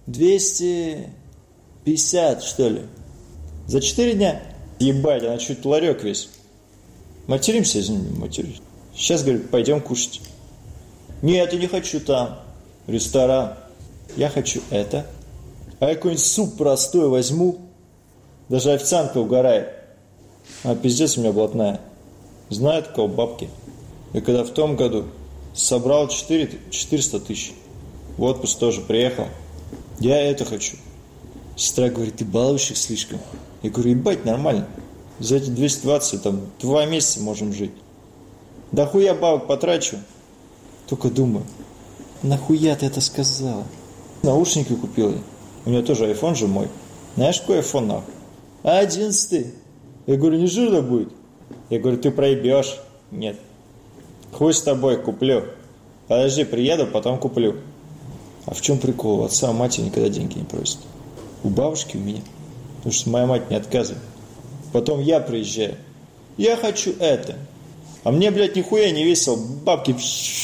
250, что ли. За 4 дня. Ебать, она чуть ларек весь. Материмся, извини, материмся. Сейчас, говорит, пойдем кушать. Нет, я не хочу там. Ресторан. Я хочу это. А я какой-нибудь суп простой возьму. Даже официантка угорает. А пиздец у меня блатная. Знает такого бабки. И когда в том году собрал 400 тысяч. В отпуск тоже приехал. Я это хочу. Сестра говорит, ты балуешь их слишком. Я говорю, ебать, нормально. За эти 220, там, 2 месяца можем жить. Да хуя бабок потрачу. Только думаю, нахуя ты это сказала? Наушники купил я. У меня тоже айфон же мой. Знаешь, какой айфон нахуй? 11. Я говорю, не жирно будет? Я говорю, ты проебешь. Нет. Хуй с тобой, куплю. Подожди, приеду, потом куплю. А в чем прикол? У отца, матери никогда деньги не просят. У бабушки, у меня. Потому что моя мать не отказывает. Потом я приезжаю. Я хочу это. А мне, блядь, нихуя не весело. Бабки.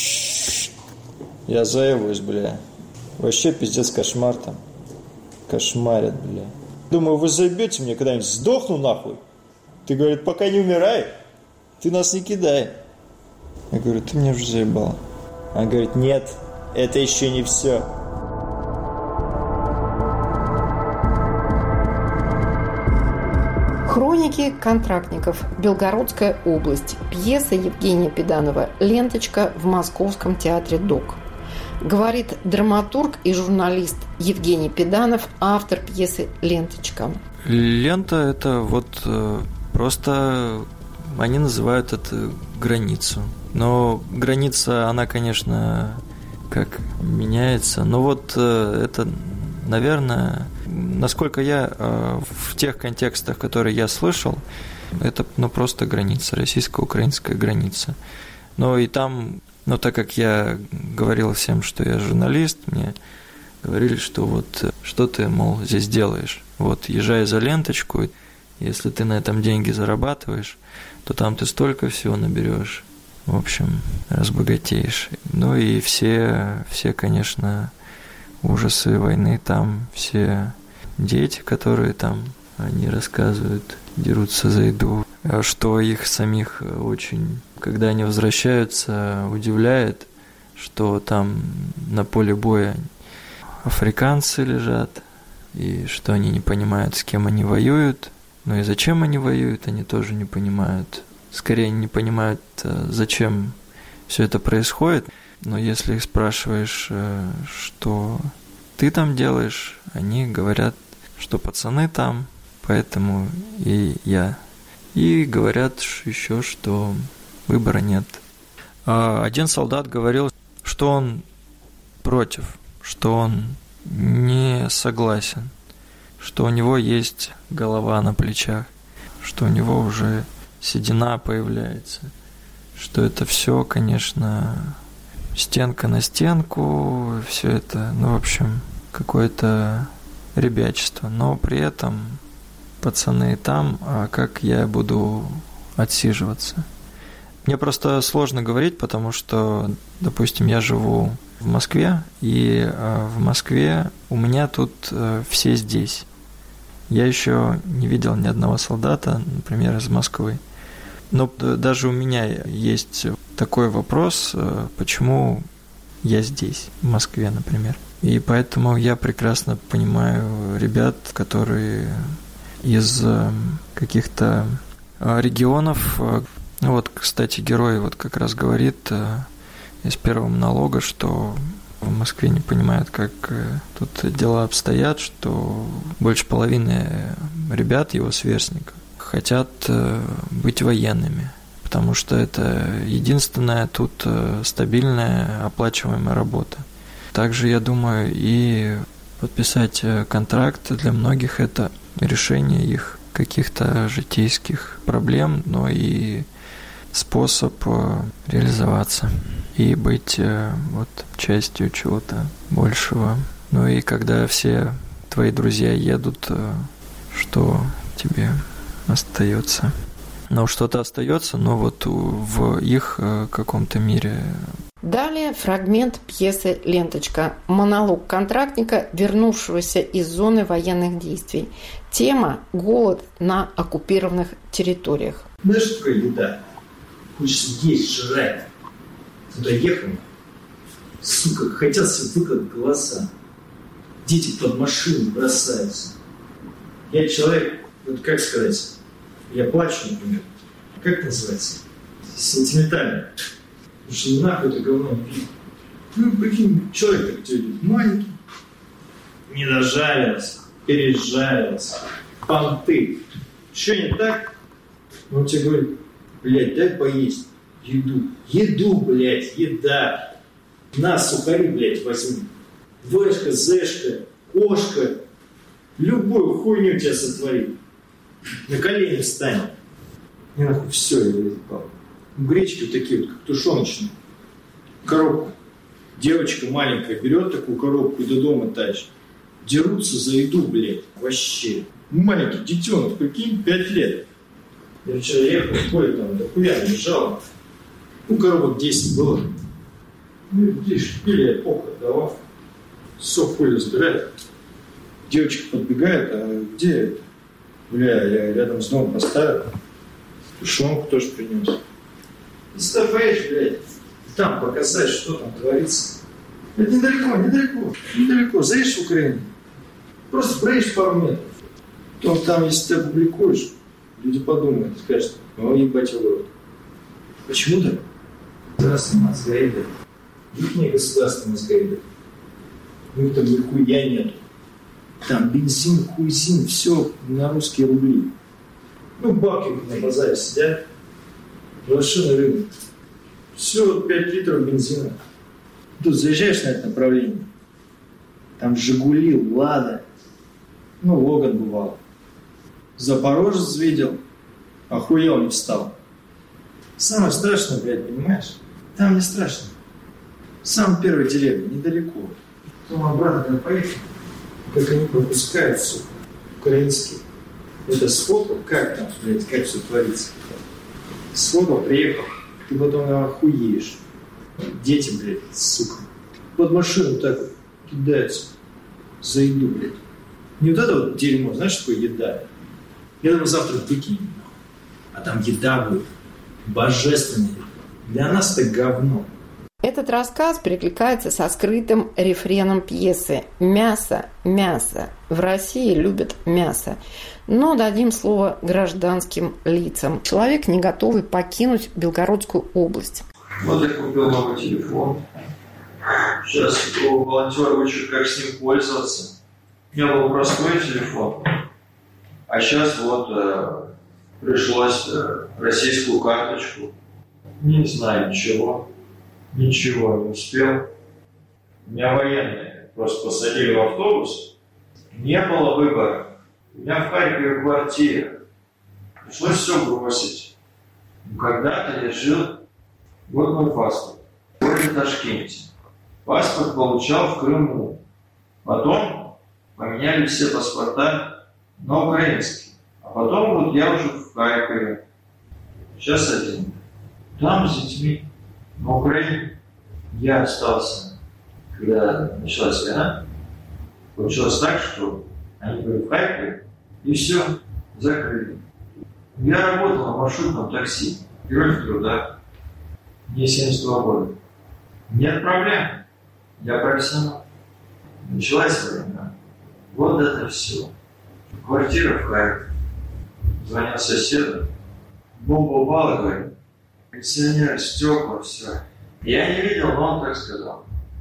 Я заебываюсь, бля. Вообще пиздец, кошмар там. Кошмарят, бля. Думаю, вы заебете мне когда-нибудь, сдохну нахуй. Ты, говорит, пока не умирай, ты нас не кидай. Я говорю, ты меня уже заебала. Она говорит, нет, это еще не все. Хроники контрактников. Белгородская область. Пьеса Евгения Педанова «Ленточка» в Московском театре ДОК. Говорит драматург и журналист Евгений Педанов, автор пьесы «Ленточка». Лента – это вот просто они называют это границу. Но граница, она, конечно, как меняется. Но вот это, наверное, насколько я в тех контекстах, которые я слышал, это просто граница, российско-украинская граница. Но и там, так как я говорил всем, что я журналист, мне говорили, что вот что ты, мол, здесь делаешь. Вот езжай за ленточку, если ты на этом деньги зарабатываешь, то там ты столько всего наберешь. В общем, разбогатеешь. Ну и все, конечно, ужасы войны там, все дети, которые там, они рассказывают, дерутся за еду. Что их самих очень, когда они возвращаются, удивляет, что там на поле боя африканцы лежат, и что они не понимают, с кем они воюют. Ну и зачем они воюют, они тоже не понимают. Скорее не понимают, зачем все это происходит. Но если их спрашиваешь, что ты там делаешь, они говорят, что пацаны там, поэтому и я. И говорят еще, что выбора нет. Один солдат говорил, что он против, что он не согласен, что у него есть голова на плечах, что у него уже седина появляется, что это все, конечно, стенка на стенку, все это, в общем, какое-то ребячество. Но при этом пацаны там, а как я буду отсиживаться? Мне просто сложно говорить, потому что, допустим, я живу в Москве, и в Москве у меня тут все здесь. Я еще не видел ни одного солдата, например, из Москвы. Но даже у меня есть такой вопрос, почему я здесь, в Москве, например. И поэтому я прекрасно понимаю ребят, которые из каких-то регионов. Вот, кстати, герой вот как раз говорит из первого монолога, что в Москве не понимают, как тут дела обстоят, что больше половины ребят, его сверстников, хотят быть военными, потому что это единственная тут стабильная оплачиваемая работа. Также, я думаю, и подписать контракт для многих – это решение их каких-то житейских проблем, но и способ реализоваться и быть вот частью чего-то большего. Ну и когда все твои друзья едут, что тебе остается? Ну, что-то остается, но вот в их каком-то мире. Далее фрагмент пьесы «Ленточка». Монолог контрактника, вернувшегося из зоны военных действий. Тема – голод на оккупированных территориях. Знаешь, что такое еда? Хочется есть, жрать. Туда ехал, сука, хотят себе выкладывать голоса. Дети под машину бросаются. Я человек, вот как сказать, я плачу, например. Как это называется? Сентиментально. Потому что нахуй это говно не пить. Ну, прикинь, человек так тебе идет, маленький, не дожарился, пережарился, понты. Что не так? Он тебе говорит, блядь, дай поесть еду. Еду, блядь, еда. На, сухари, блядь, возьми. Вэшка, зэшка, кошка. Любую хуйню тебя сотворит. На колени встань. И нахуй все, я заебал. Гречки вот такие вот, как тушеночные. Коробку. Девочка маленькая берет такую коробку и до дома тащит. Дерутся за еду, блядь, вообще. Маленький детенок, прикинь, 5 лет. Я вчера ехал, в поле там, дохуя лежал. Ну, коробок 10 было. Ну, видишь, пили я похуй отдавал. Сок пылью забирает. Девочка подбегает, а где это? Бля, я рядом с домом поставил. Тушенку тоже принес. И сюда поедешь, блядь, там показать, что там творится. Это недалеко. Заедешь в Украину, просто проедешь пару метров. Потом там, если ты опубликуешь, люди подумают, скажут, ну, ебать его рот. Почему так? Государственный мозгаиды. Их государственный мозгаиды. Ну, там нихуя нету. Там бензин, хуйзин, все на русские рубли. Ну, бабки на базаре сидят. Машина рынок. Все, 5 литров бензина. Тут заезжаешь на это направление. Там Жигули, Лада. Ну, Логан бывал. Запорожец видел. Охуел, не встал. Самое страшное, блядь, понимаешь? Там не страшно. Сам первый деревня, недалеко. Потом обратно когда поехали. Как они пропускают, сука, украинские. Это сфоткал, как там, блядь, как все творится. Сфоткал, приехал, ты потом охуеешь. Дети, блядь, сука, под машину так вот кидаются за еду, блядь. Не вот это вот дерьмо, знаешь, что такое еда? Я думаю, завтра выкинем. А там еда будет божественная. Для нас это говно. Этот рассказ перекликается со скрытым рефреном пьесы «Мясо, мясо». В России любят мясо. Но дадим слово гражданским лицам. Человек, не готовый покинуть Белгородскую область. Вот я купил новый телефон. Сейчас у волонтера учат, как с ним пользоваться. У меня был простой телефон. А сейчас вот пришлось российскую карточку. Не знаю ничего. Ничего не успел. Меня военные просто посадили в автобус. Не было выбора. У меня в Харькове квартира. Пришлось все бросить. Но когда-то я жил... Вот мой паспорт. В городе Ташкенте. Паспорт получал в Крыму. Потом поменяли все паспорта на украинские. А потом вот я уже в Харькове. Сейчас один. Там с детьми. На Украине я остался, когда началась война. Получилось так, что они были в Харькове, и все, закрыли. Я работал на маршрутном такси, герой труда. Мне 72 года. Нет проблем. Я профессионал. Началась война. Вот это все. Квартира в Харькове. Звонил соседу. Бомба упала, говорит. Пенсионер, стекла, все. Я не видел, но он так сказал.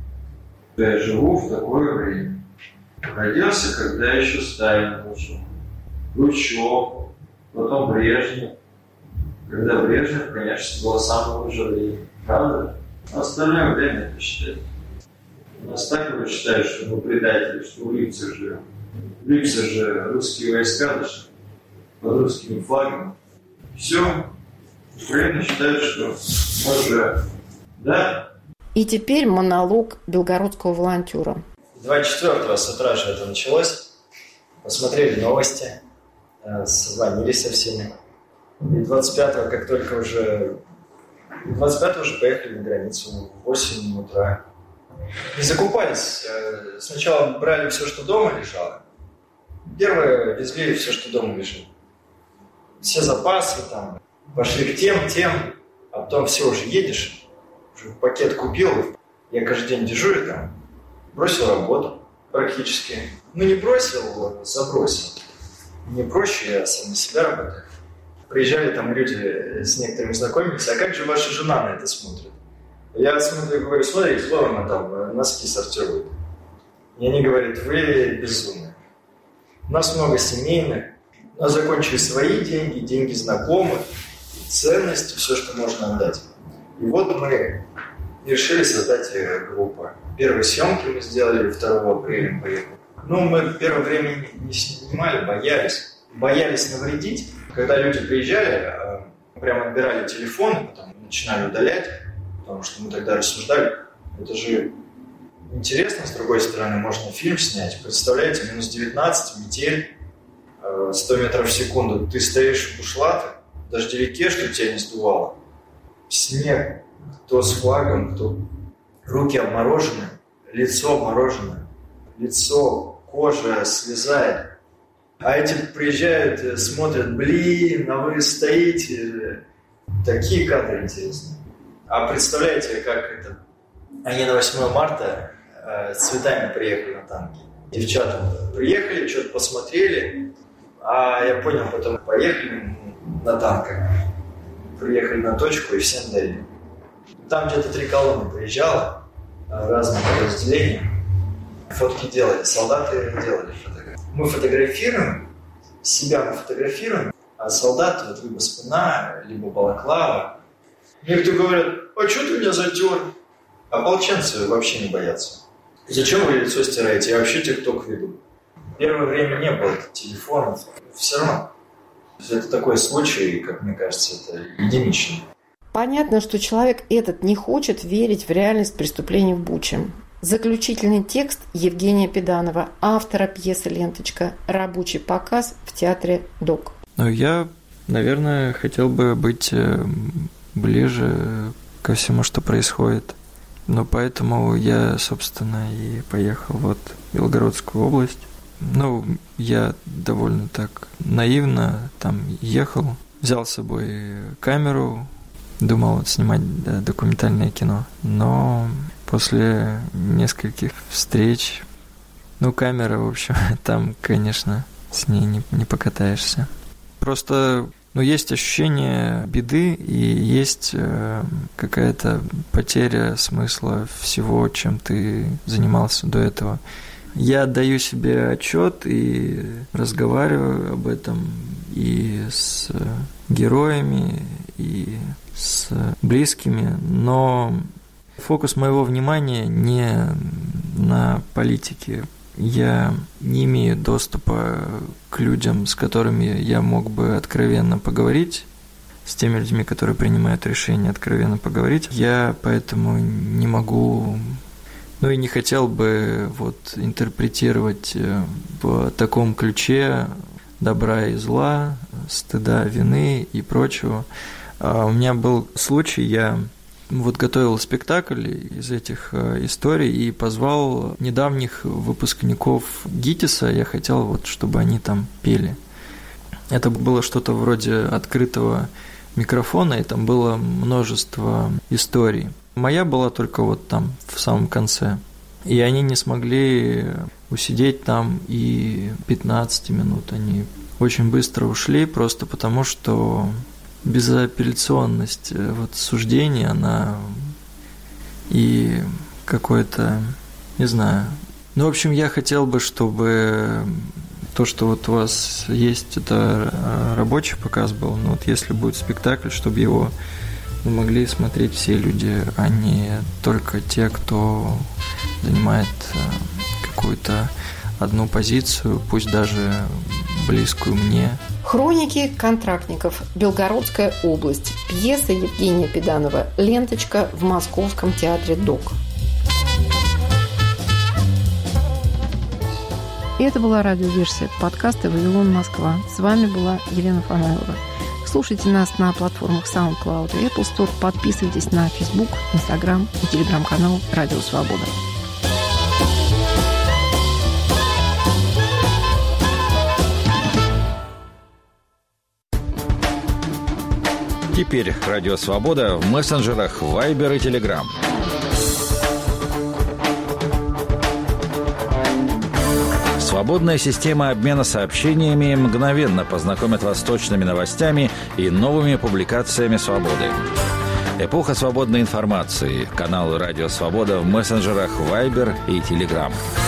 Я живу в такое время. Родился, когда еще Сталин учил. Хрущев, потом Брежнев. Когда Брежнев, конечно, было самое лучшее время. Правда? А остальное время это считать. У нас так его считают, что мы предатели, что в Липце живем. В Липце же русские войска дошли под русскими флагами. Все. Украина считает, что мы уже, да? И теперь монолог белгородского волонтера. 24-го с утра же это началось. Посмотрели новости, созвонились со всеми. И 25-го, как только уже 25-го уже поехали на границу в 8 утра. Не закупались. Сначала брали все, что дома лежало. Первое везли все, что дома лежит. Все запасы там. Пошли к тем, а потом все, уже едешь. Уже пакет купил. Я каждый день дежурю там. Бросил работу практически. Ну, не бросил, забросил. Не проще, я сам на себя работаю. Приезжали там люди, с некоторыми знакомились. А как же ваша жена на это смотрит? Я смотрю, говорю, смотрите, вон она там носки сортирует. И они говорят, вы безумны. У нас много семейных. У нас закончили свои деньги, деньги знакомых, ценности, все, что можно отдать. И вот мы решили создать группу. Первые съемки мы сделали 2 апреля. Поехали. Ну, мы первое время не снимали, боялись. Боялись навредить. Когда люди приезжали, прямо отбирали телефоны, потом начинали удалять, потому что мы тогда рассуждали, это же интересно, с другой стороны, можно фильм снять. Представляете, минус 19, метель, 100 метров в секунду. Ты стоишь в бушлатах, в дождевике, чтобы тебя не сдувало. Снег, кто с флагом, кто руки обморожены, лицо обморожено, лицо, кожа слезает. А эти приезжают, смотрят, блин, а вы стоите. Такие кадры интересные. А представляете, как это... Они на 8 марта с цветами приехали на танке. Девчата приехали, что-то посмотрели, а я понял, потом поехали на танках. Приехали на точку и всем дали. Там где-то 3 колонны приезжало, разные подразделения. Фотки делали, солдаты делали фотографии. Мы фотографируем, себя мы фотографируем, а солдаты вот либо спина, либо балаклава. Некоторые говорят, а что ты меня затер? Ополченцы вообще не боятся. Зачем вы лицо стираете? Я вообще тикток веду. Первое время не было телефонов. Все равно. Это такой случай, как мне кажется, это единичный. Понятно, что человек этот не хочет верить в реальность преступлений в Буче. Заключительный текст Евгения Педанова, автора пьесы «Ленточка». Рабочий показ в театре ДОК. Ну, я, наверное, хотел бы быть ближе ко всему, что происходит. Но поэтому я, собственно, и поехал вот в Белгородскую область. Ну, я довольно так наивно там ехал, взял с собой камеру, думал вот снимать документальное кино. Но после нескольких встреч, ну, камера, в общем, там, конечно, с ней не покатаешься. Просто, ну, есть ощущение беды и есть какая-то потеря смысла всего, чем ты занимался до этого. Я отдаю себе отчет и разговариваю об этом и с героями, и с близкими, но фокус моего внимания не на политике. Я не имею доступа к людям, с которыми я мог бы откровенно поговорить, с теми людьми, которые принимают решение откровенно поговорить. Я поэтому не могу, ну и не хотел бы вот интерпретировать в таком ключе добра и зла, стыда, вины и прочего. У меня был случай, я вот готовил спектакль из этих историй и позвал недавних выпускников ГИТИСа, я хотел вот, чтобы они там пели. Это было что-то вроде открытого микрофона, и там было множество историй. Моя была только вот там в самом конце. И они не смогли усидеть там и 15 минут. Они очень быстро ушли, просто потому что безапелляционность вот суждения, она и какое-то, не знаю. Ну, в общем, я хотел бы, чтобы то, что вот у вас есть, это рабочий показ был, но вот если будет спектакль, чтобы его могли смотреть все люди, а не только те, кто занимает какую-то одну позицию, пусть даже близкую мне. Хроники контрактников. Белгородская область. Пьеса Евгения Педанова «Ленточка» в Московском театре ДОК. И это была радиоверсия подкаста «Вавилон, Москва». С вами была Елена Фанайлова. Слушайте нас на платформах SoundCloud и Apple Store. Подписывайтесь на Facebook, Instagram и телеграм-канал «Радио Свобода». Теперь «Радио Свобода» в мессенджерах Viber и Telegram. Свободная система обмена сообщениями мгновенно познакомит вас с точными новостями и новыми публикациями «Свободы». Эпоха свободной информации. Канал «Радио Свобода» в мессенджерах Viber и Telegram.